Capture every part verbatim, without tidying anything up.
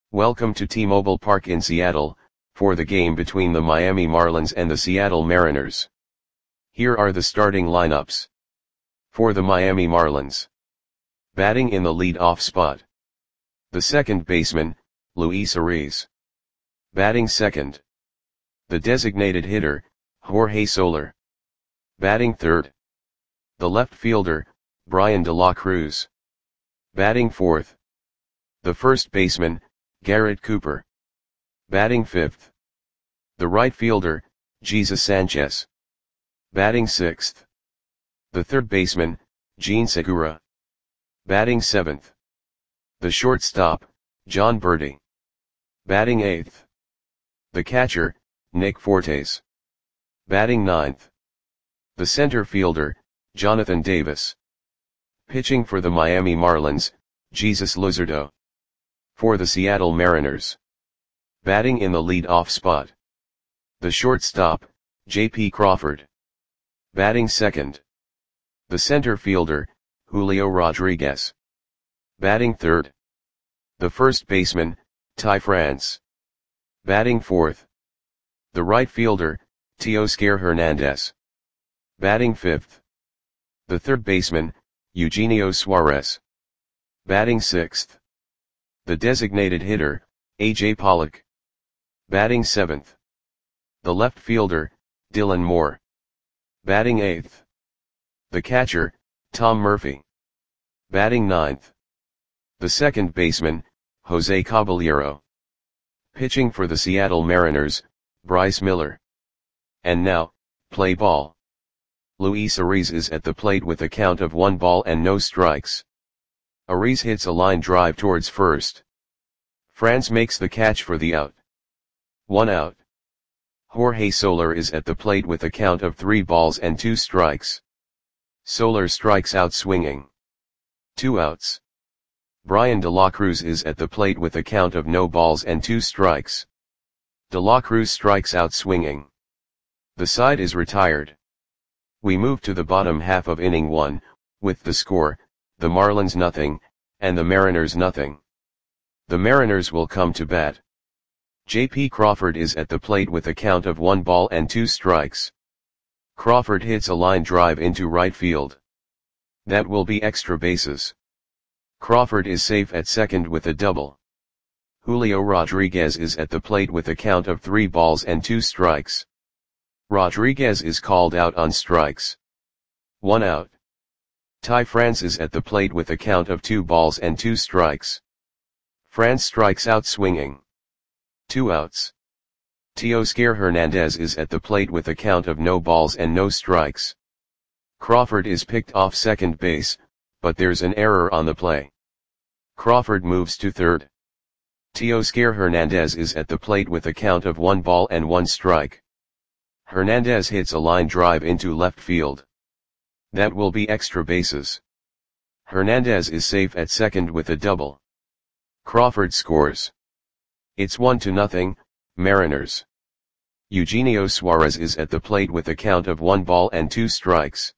Welcome to T-Mobile Park in Seattle, for the game between the Miami Marlins and the Seattle Mariners. Here are the starting lineups. For the Miami Marlins. Batting in the lead-off spot. The second baseman, Luis Arraez. Batting second. The designated hitter, Jorge Soler. Batting third. The left fielder, Bryan De La Cruz. Batting fourth. The first baseman, Garrett Cooper. Batting fifth. The right fielder, Jesus Sanchez. Batting sixth. The third baseman, Jean Segura. Batting seventh. The shortstop, Jon Berti. Batting eighth. The catcher, Nick Fortes. Batting ninth. The center fielder, Jonathan Davis. Pitching for the Miami Marlins, Jesus Luzardo. For the Seattle Mariners. Batting in the lead-off spot. The shortstop, J P Crawford. Batting second. The center fielder, Julio Rodriguez. Batting third. The first baseman, Ty France. Batting fourth. The right fielder, Teoscar Hernandez. Batting fifth. The third baseman, Eugenio Suarez. Batting sixth. The designated hitter, A J Pollock. Batting seventh. The left fielder, Dylan Moore. Batting eighth. The catcher, Tom Murphy. Batting ninth. The second baseman, Jose Caballero. Pitching for the Seattle Mariners, Bryce Miller. And now, play ball. Luis Arraez is at the plate with a count of one ball and no strikes. Arraez hits a line drive towards first. France makes the catch for the out. One out. Jorge Soler is at the plate with a count of three balls and two strikes. Soler strikes out swinging. Two outs. Bryan De La Cruz is at the plate with a count of no balls and two strikes. De La Cruz strikes out swinging. The side is retired. We move to the bottom half of inning one, with the score, the Marlins nothing, and the Mariners nothing. The Mariners will come to bat. J P Crawford is at the plate with a count of one ball and two strikes. Crawford hits a line drive into right field. That will be extra bases. Crawford is safe at second with a double. Julio Rodriguez is at the plate with a count of three balls and two strikes. Rodriguez is called out on strikes. One out. Ty France is at the plate with a count of two balls and two strikes. France strikes out swinging. Two outs. Teoscar Hernandez is at the plate with a count of no balls and no strikes. Crawford is picked off second base, but there's an error on the play. Crawford moves to third. Teoscar Hernandez is at the plate with a count of one ball and one strike. Hernandez hits a line drive into left field. That will be extra bases. Hernandez is safe at second with a double. Crawford scores. It's one to nothing, Mariners. Eugenio Suarez is at the plate with a count of one ball and two strikes.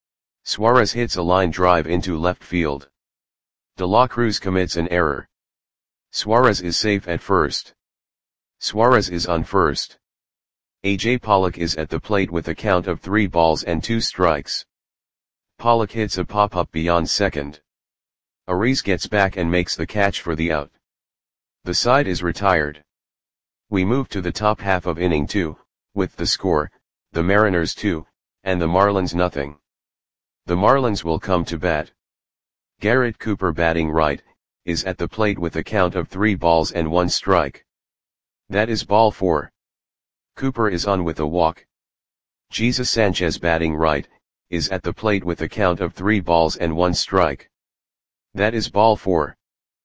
Suarez hits a line drive into left field. De La Cruz commits an error. Suarez is safe at first. Suarez is on first. A J Pollock is at the plate with a count of three balls and two strikes. Pollock hits a pop-up beyond second. Arraez gets back and makes the catch for the out. The side is retired. We move to the top half of inning two, with the score, the Mariners two, and the Marlins nothing. The Marlins will come to bat. Garrett Cooper batting right, is at the plate with a count of three balls and one strike. That is ball four. Cooper is on with a walk. Jesus Sanchez batting right, is at the plate with a count of three balls and one strike. That is ball four.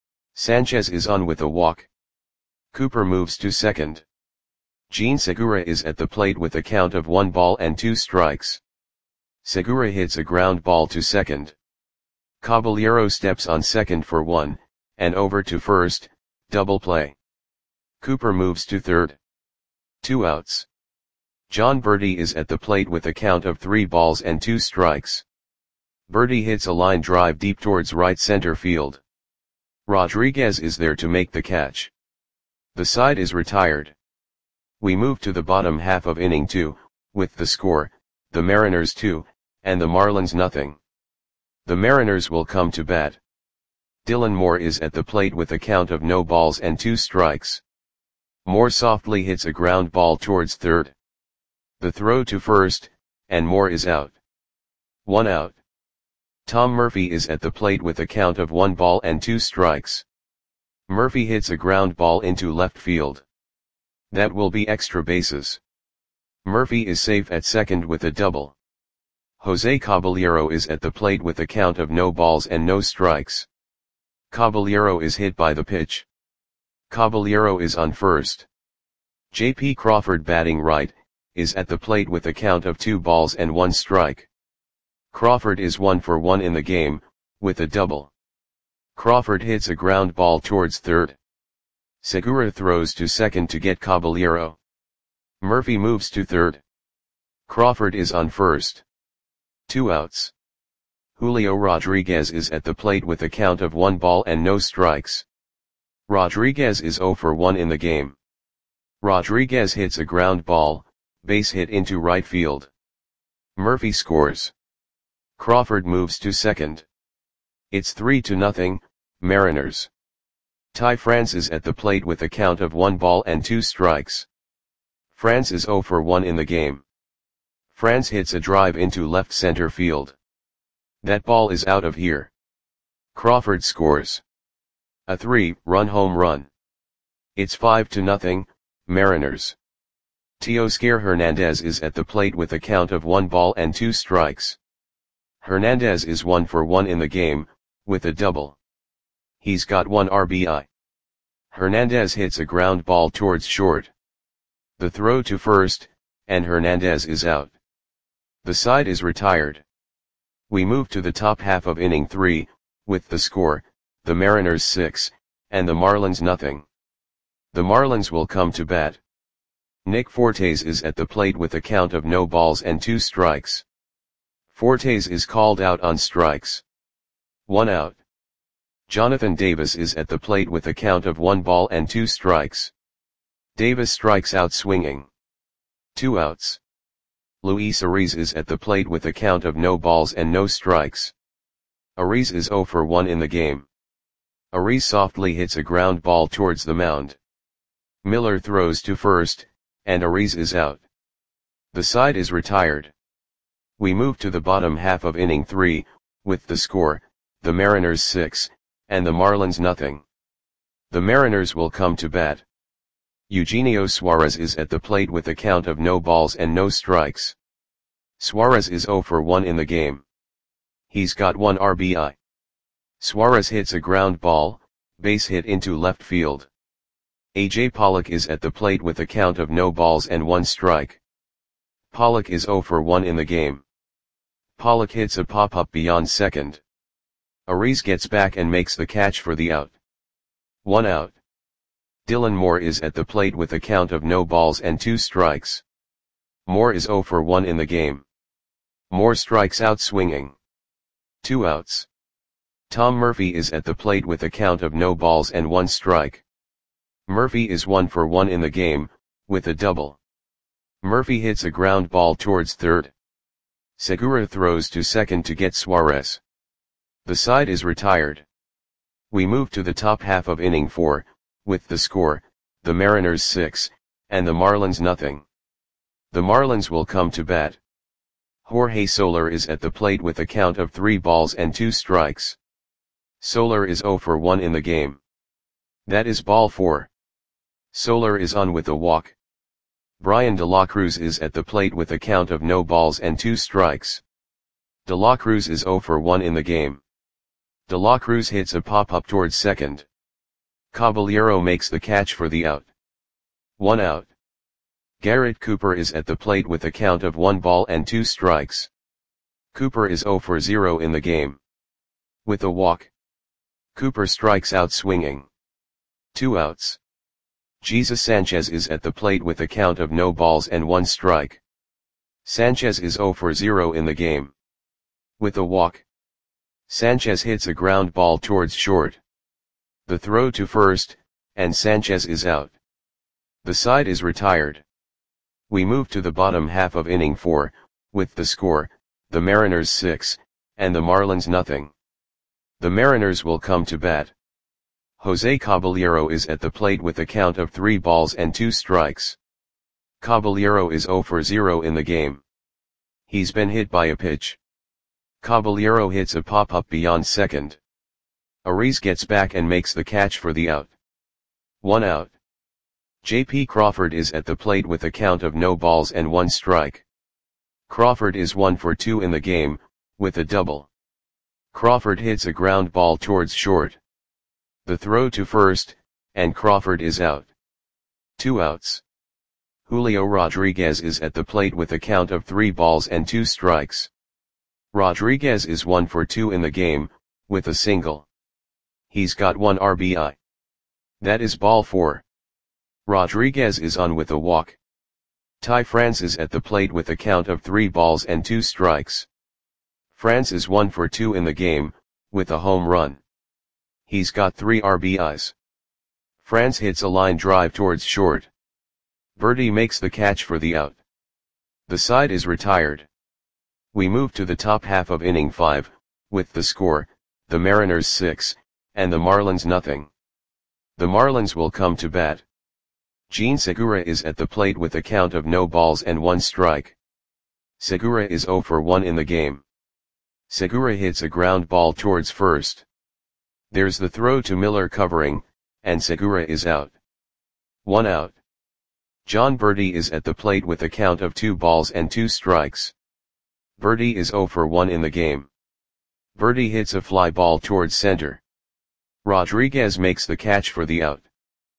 Sanchez is on with a walk. Cooper moves to second. Jean Segura is at the plate with a count of one ball and two strikes. Segura hits a ground ball to second. Caballero steps on second for one, and over to first, double play. Cooper moves to third. Two outs. Jon Berti is at the plate with a count of three balls and two strikes. Berti hits a line drive deep towards right center field. Rodriguez is there to make the catch. The side is retired. We move to the bottom half of inning two, with the score, the Mariners two, and the Marlins nothing. The Mariners will come to bat. Dylan Moore is at the plate with a count of no balls and two strikes. Moore softly hits a ground ball towards third. The throw to first, and Moore is out. One out. Tom Murphy is at the plate with a count of one ball and two strikes. Murphy hits a ground ball into left field. That will be extra bases. Murphy is safe at second with a double. Jose Caballero is at the plate with a count of no balls and no strikes. Caballero is hit by the pitch. Caballero is on first. J P Crawford, batting right, is at the plate with a count of two balls and one strike. Crawford is one for one in the game, with a double. Crawford hits a ground ball towards third. Segura throws to second to get Caballero. Murphy moves to third. Crawford is on first. Two outs. Julio Rodriguez is at the plate with a count of one ball and no strikes. Rodriguez is zero for one in the game. Rodriguez hits a ground ball, base hit into right field. Murphy scores. Crawford moves to second. It's three to nothing, Mariners. Ty France is at the plate with a count of one ball and two strikes. France is zero for one in the game. France hits a drive into left center field. That ball is out of here. Crawford scores. A three-run home run. It's five to nothing, Mariners. Teoscar Hernandez is at the plate with a count of one ball and two strikes. Hernandez is one for one in the game, with a double. He's got one R B I. Hernandez hits a ground ball towards short. The throw to first, and Hernandez is out. The side is retired. We move to the top half of inning three, with the score, the Mariners six, and the Marlins nothing. The Marlins will come to bat. Nick Fortes is at the plate with a count of no balls and two strikes. Fortes is called out on strikes. One out. Jonathan Davis is at the plate with a count of one ball and two strikes. Davis strikes out swinging. Two outs. Luis Ariz is at the plate with a count of no balls and no strikes. Ariz is zero for one in the game. Ariz softly hits a ground ball towards the mound. Miller throws to first, and Ariz is out. The side is retired. We move to the bottom half of inning three, with the score, the Mariners six, and the Marlins nothing. The Mariners will come to bat. Eugenio Suarez is at the plate with a count of no balls and no strikes. Suarez is zero for one in the game. He's got one R B I. Suarez hits a ground ball, base hit into left field. A J Pollock is at the plate with a count of no balls and one strike. Pollock is zero for one in the game. Pollock hits a pop-up beyond second. Ariz gets back and makes the catch for the out. One out. Dylan Moore is at the plate with a count of no balls and two strikes. Moore is zero for one in the game. Moore strikes out swinging. Two outs. Tom Murphy is at the plate with a count of no balls and one strike. Murphy is one for one in the game, with a double. Murphy hits a ground ball towards third. Segura throws to second to get Suarez. The side is retired. We move to the top half of inning four, with the score, the Mariners six, and the Marlins nothing. The Marlins will come to bat. Jorge Soler is at the plate with a count of three balls and two strikes. Soler is zero for one in the game. That is ball four. Soler is on with a walk. Brian De La Cruz is at the plate with a count of no balls and two strikes. De La Cruz is zero for one in the game. De La Cruz hits a pop-up towards second. Caballero makes the catch for the out. One out. Garrett Cooper is at the plate with a count of one ball and two strikes. Cooper is zero for zero in the game. With a walk. Cooper strikes out swinging. Two outs. Jesus Sanchez is at the plate with a count of no balls and one strike. Sanchez is zero for zero in the game. With a walk. Sanchez hits a ground ball towards short. The throw to first, and Sanchez is out. The side is retired. We move to the bottom half of inning four, with the score, the Mariners six, and the Marlins nothing. The Mariners will come to bat. Jose Caballero is at the plate with a count of three balls and two strikes. Caballero is zero for zero in the game. He's been hit by a pitch. Caballero hits a pop-up beyond second. Ariz gets back and makes the catch for the out. One out. J P Crawford is at the plate with a count of no balls and one strike. Crawford is one for two in the game, with a double. Crawford hits a ground ball towards short. The throw to first, and Crawford is out. Two outs. Julio Rodriguez is at the plate with a count of three balls and two strikes. Rodriguez is one for two in the game, with a single. He's got one R B I. That is ball four. Rodriguez is on with a walk. Ty France is at the plate with a count of three balls and two strikes. France is one for two in the game, with a home run. He's got three R B Is. France hits a line drive towards short. Berti makes the catch for the out. The side is retired. We move to the top half of inning five, with the score, the Mariners six, and the Marlins nothing. The Marlins will come to bat. Jean Segura is at the plate with a count of no balls and one strike. Segura is zero for one in the game. Segura hits a ground ball towards first. There's the throw to Miller covering, and Segura is out. One out. John Berti is at the plate with a count of two balls and two strikes. Berti is zero for one in the game. Berti hits a fly ball towards center. Rodriguez makes the catch for the out.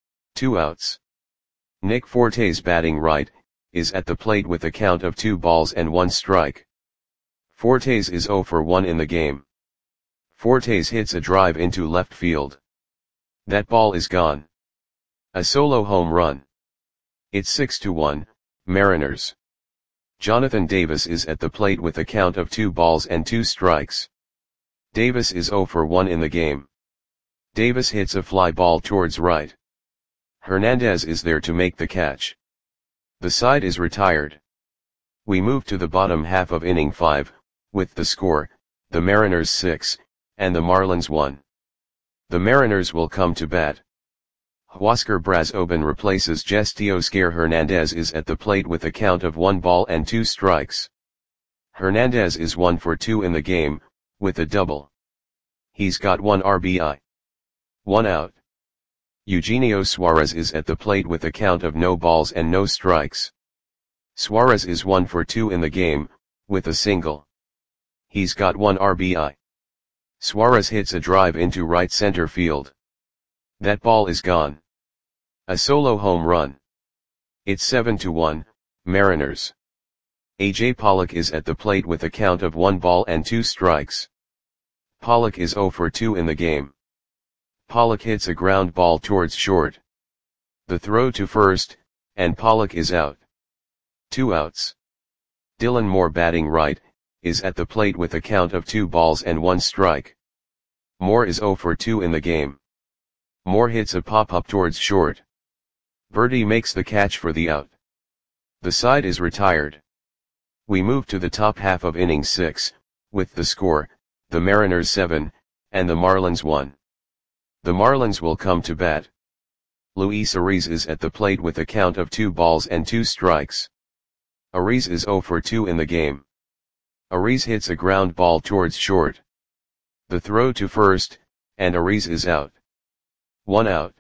Two outs. Nick Fortes, batting right, is at the plate with a count of two balls and one strike. Fortes is zero for one in the game. Fortes hits a drive into left field. That ball is gone. A solo home run. It's six to one, Mariners. Jonathan Davis is at the plate with a count of two balls and two strikes. Davis is zero for one in the game. Davis hits a fly ball towards right. Hernandez is there to make the catch. The side is retired. We move to the bottom half of inning five, with the score, the Mariners six, and the Marlins one. The Mariners will come to bat. Huáscar Brazoban replaces Gestioscar. Hernandez is at the plate with a count of one ball and two strikes. Hernandez is one for two in the game, with a double. He's got one R B I. One out. Eugenio Suarez is at the plate with a count of no balls and no strikes. Suarez is one for two in the game, with a single. He's got one R B I. Suarez hits a drive into right center field. That ball is gone. A solo home run. It's seven to one, Mariners. A J Pollock is at the plate with a count of one ball and two strikes. Pollock is zero for two in the game. Pollock hits a ground ball towards short. The throw to first, and Pollock is out. Two outs. Dylan Moore, batting right, is at the plate with a count of two balls and one strike. Moore is zero for two in the game. Moore hits a pop-up towards short. Berti makes the catch for the out. The side is retired. We move to the top half of inning six, with the score, the Mariners seven, and the Marlins one. The Marlins will come to bat. Luis Ariz is at the plate with a count of two balls and two strikes. Ariz is zero for two in the game. Ariz hits a ground ball towards short. The throw to first, and Ariz is out. One out.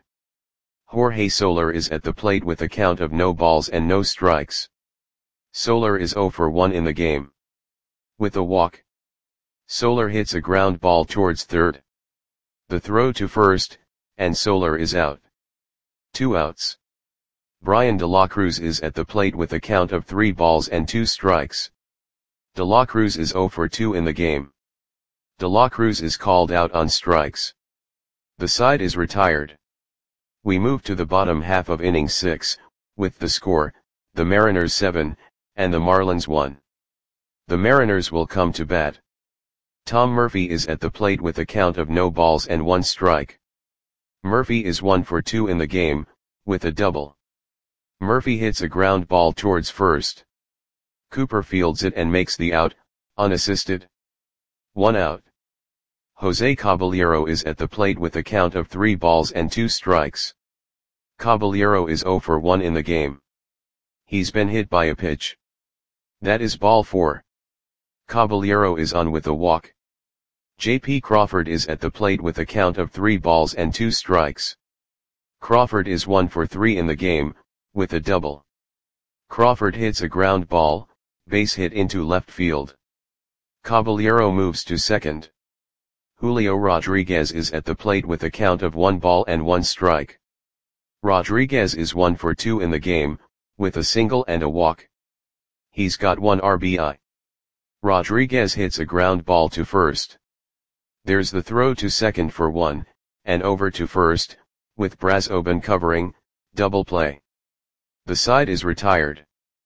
Jorge Soler is at the plate with a count of no balls and no strikes. Soler is zero for one in the game. With a walk. Soler hits a ground ball towards third. The throw to first, and Soler is out. Two outs. Brian De La Cruz is at the plate with a count of three balls and two strikes. De La Cruz is zero for two in the game. De La Cruz is called out on strikes. The side is retired. We move to the bottom half of inning six, with the score, the Mariners seven, and the Marlins one. The Mariners will come to bat. Tom Murphy is at the plate with a count of no balls and one strike. Murphy is one for two in the game, with a double. Murphy hits a ground ball towards first. Cooper fields it and makes the out, unassisted. One out. Jose Caballero is at the plate with a count of three balls and two strikes. Caballero is oh for one in the game. He's been hit by a pitch. That is ball four. Caballero is on with a walk. J P Crawford is at the plate with a count of three balls and two strikes. Crawford is one for three in the game, with a double. Crawford hits a ground ball, base hit into left field. Caballero moves to second. Julio Rodriguez is at the plate with a count of one ball and one strike. Rodriguez is one for two in the game, with a single and a walk. He's got one R B I. Rodriguez hits a ground ball to first. There's the throw to second for one, and over to first, with Brazoban covering, double play. The side is retired.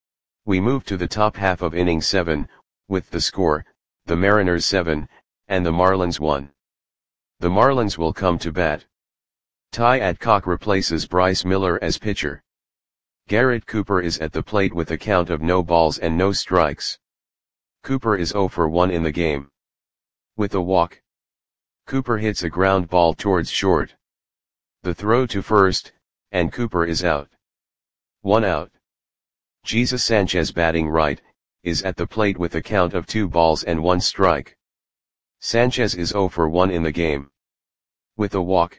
We move to the top half of inning seven, with the score, the Mariners seven, and the Marlins one. The Marlins will come to bat. Ty Adcock replaces Bryce Miller as pitcher. Garrett Cooper is at the plate with a count of no balls and no strikes. Cooper is oh for one in the game. With a walk. Cooper hits a ground ball towards short. The throw to first, and Cooper is out. One out. Jesus Sanchez, batting right, is at the plate with a count of two balls and one strike. Sanchez is oh for one in the game. With a walk.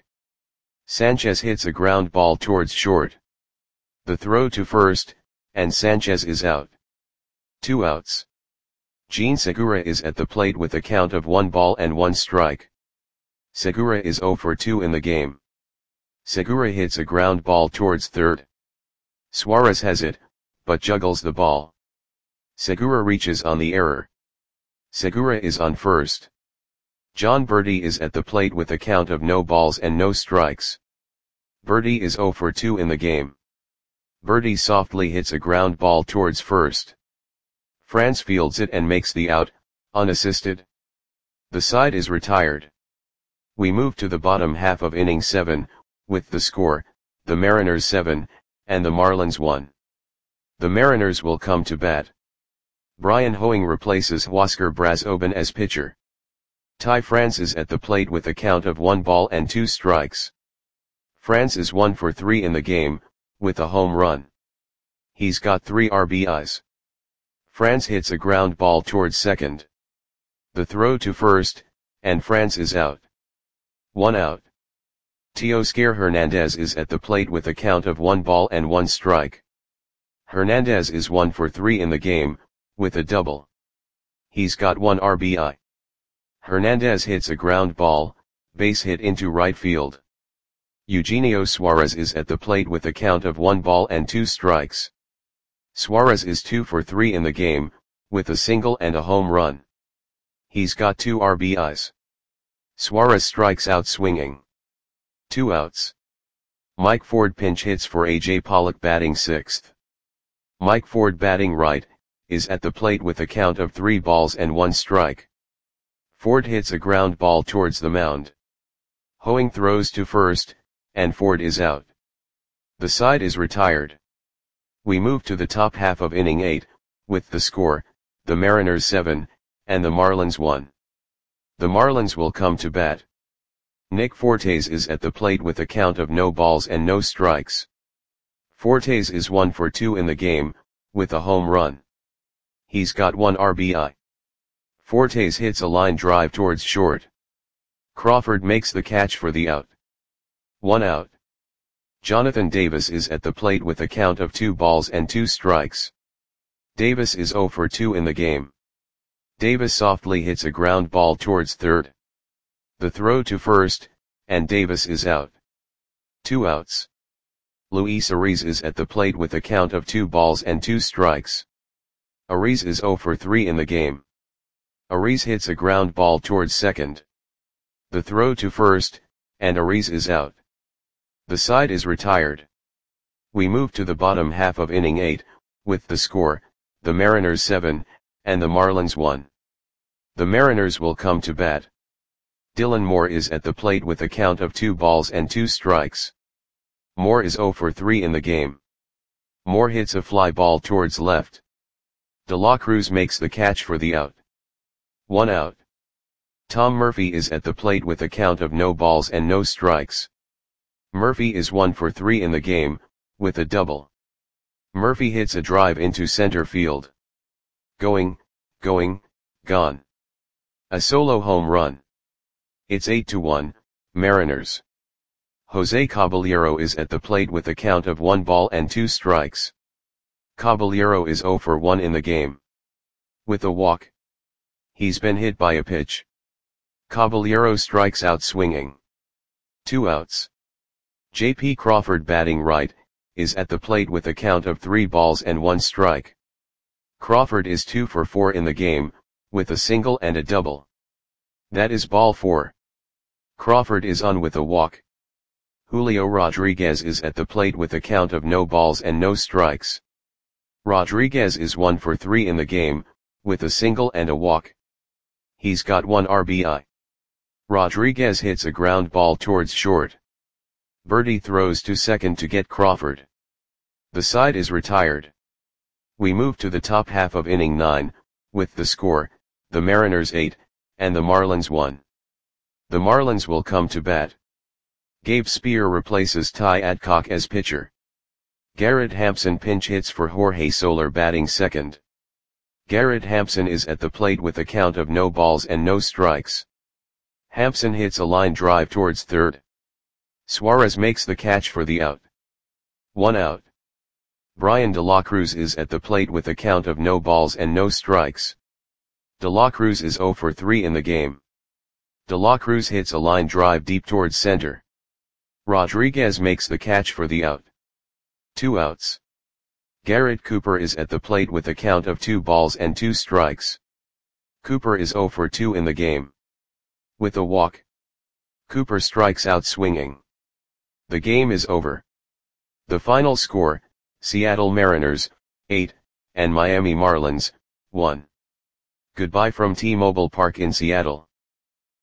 Sanchez hits a ground ball towards short. The throw to first, and Sanchez is out. Two outs. Jean Segura is at the plate with a count of one ball and one strike. Segura is oh for two in the game. Segura hits a ground ball towards third. Suarez has it, but juggles the ball. Segura reaches on the error. Segura is on first. John Berti is at the plate with a count of no balls and no strikes. Berti is oh for two in the game. Berti softly hits a ground ball towards first. France fields it and makes the out, unassisted. The side is retired. We move to the bottom half of inning seven, with the score, the Mariners seven, and the Marlins one. The Mariners will come to bat. Brian Hoeing replaces Huáscar Brazoban as pitcher. Ty France is at the plate with a count of one ball and two strikes. France is one for three in the game, with a home run. He's got three R B Is. France hits a ground ball towards second. The throw to first, and France is out. One out. Teoscar Hernandez is at the plate with a count of one ball and one strike. Hernandez is one for three in the game, with a double. He's got one R B I. Hernandez hits a ground ball, base hit into right field. Eugenio Suarez is at the plate with a count of one ball and two strikes. Suarez is two for three in the game, with a single and a home run. He's got two R B Is. Suarez strikes out swinging. Two outs. Mike Ford pinch hits for A J Pollock, batting sixth. Mike Ford, batting right, is at the plate with a count of three balls and one strike. Ford hits a ground ball towards the mound. Hoeing throws to first, and Ford is out. The side is retired. We move to the top half of inning eight, with the score, the Mariners seven, and the Marlins one. The Marlins will come to bat. Nick Fortes is at the plate with a count of no balls and no strikes. Fortes is one for two in the game, with a home run. He's got one R B I. Fortes hits a line drive towards short. Crawford makes the catch for the out. One out. Jonathan Davis is at the plate with a count of two balls and two strikes. Davis is oh for two in the game. Davis softly hits a ground ball towards third. The throw to first, and Davis is out. Two outs. Luis Ariz is at the plate with a count of two balls and two strikes. Ariz is oh for three in the game. Ariz hits a ground ball towards second. The throw to first, and Ariz is out. The side is retired. We move to the bottom half of inning eight, with the score, the Mariners seven, and the Marlins one. The Mariners will come to bat. Dylan Moore is at the plate with a count of two balls and two strikes. Moore is oh for three in the game. Moore hits a fly ball towards left. De La Cruz makes the catch for the out. One out. Tom Murphy is at the plate with a count of no balls and no strikes. Murphy is one for three in the game, with a double. Murphy hits a drive into center field. Going, going, gone. A solo home run. It's eight to one, Mariners. Jose Caballero is at the plate with a count of one ball and two strikes. Caballero is zero for one in the game. With a walk. He's been hit by a pitch. Caballero strikes out swinging. Two outs. J P Crawford, batting right, is at the plate with a count of three balls and one strike. Crawford is two for four in the game, with a single and a double. That is ball four. Crawford is on with a walk. Julio Rodriguez is at the plate with a count of no balls and no strikes. Rodriguez is one for three in the game, with a single and a walk. He's got one R B I. Rodriguez hits a ground ball towards short. Birdie throws to second to get Crawford. The side is retired. We move to the top half of inning nine, with the score, the Mariners eight, and the Marlins one. The Marlins will come to bat. Gabe Spear replaces Ty Adcock as pitcher. Garrett Hampson pinch hits for Jorge Soler, batting second. Garrett Hampson is at the plate with a count of no balls and no strikes. Hampson hits a line drive towards third. Suarez makes the catch for the out. One out. Brian De La Cruz is at the plate with a count of no balls and no strikes. De La Cruz is zero for three in the game. De La Cruz hits a line drive deep towards center. Rodriguez makes the catch for the out. Two outs. Garrett Cooper is at the plate with a count of two balls and two strikes. Cooper is zero for two in the game. With a walk. Cooper strikes out swinging. The game is over. The final score, Seattle Mariners, eight, and Miami Marlins, one. Goodbye from T-Mobile Park in Seattle.